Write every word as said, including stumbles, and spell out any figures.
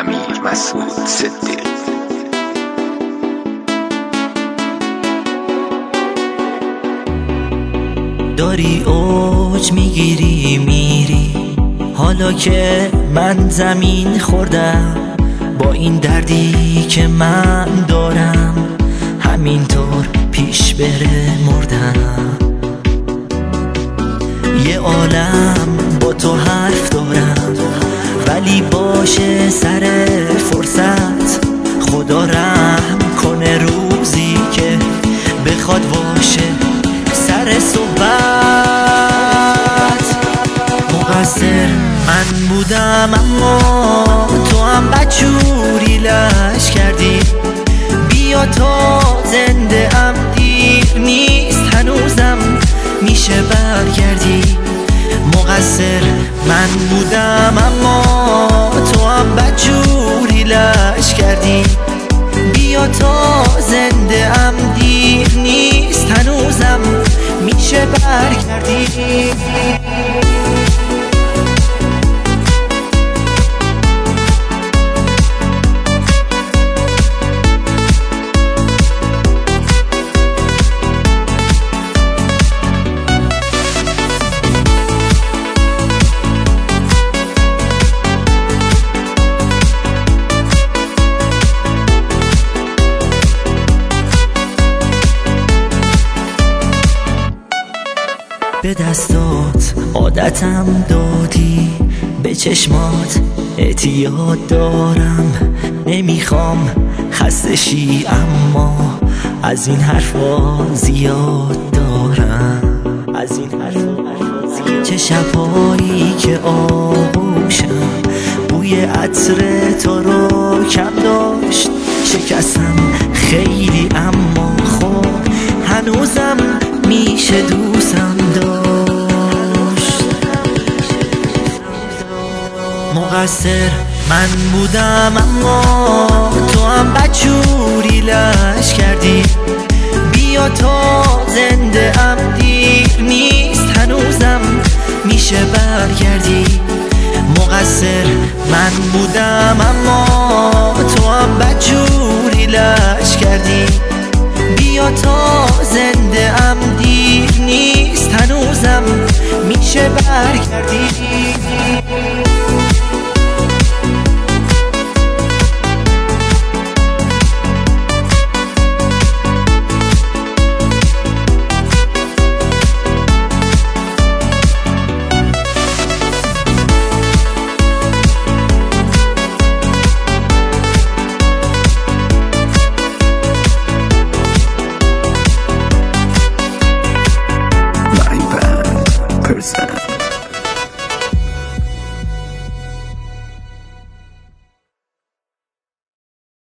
امیر مسعود صدیق. داری اوج میگیری میری، حالا که من زمین خوردم با این دردی که من دارم، همینطور پیش بره مردم. یه عالم با تو حرف دارم، ولی باشه سر فرصت خدا رحم کنه روزی که بخواد باشه سر صحبت. مقصر من بودم اما تو هم بدجوری لش کردی، بیا تا زنده ام دیر نیست هنوزم میشه برگردی. مقصر من بودم اما تو هم بدجوری لش کردی، بیا تا زنده ام دیر نیست هنوزم میشه برگردی. به دستات عادتم دادی، به چشمات اعتیاد دارم، نمیخوام خسته شی اما از این حرفا زیاد دارم. از این حرفا زیاد. چه شبایی که آغوشم بوی عطر تو رو کم داشت، شکستم خیلی اما خب هنوزم میشه دوستم داشت. مقصر من بودم اما تو هم بدجوری لش کردی، بیا تا زنده ام دیر نیست هنوزم میشه برگردی. مقصر من بودم اما تو هم بدجوری لش کردی، بیا تا زنده ام دیر نیست هنوزم میشه برگردی.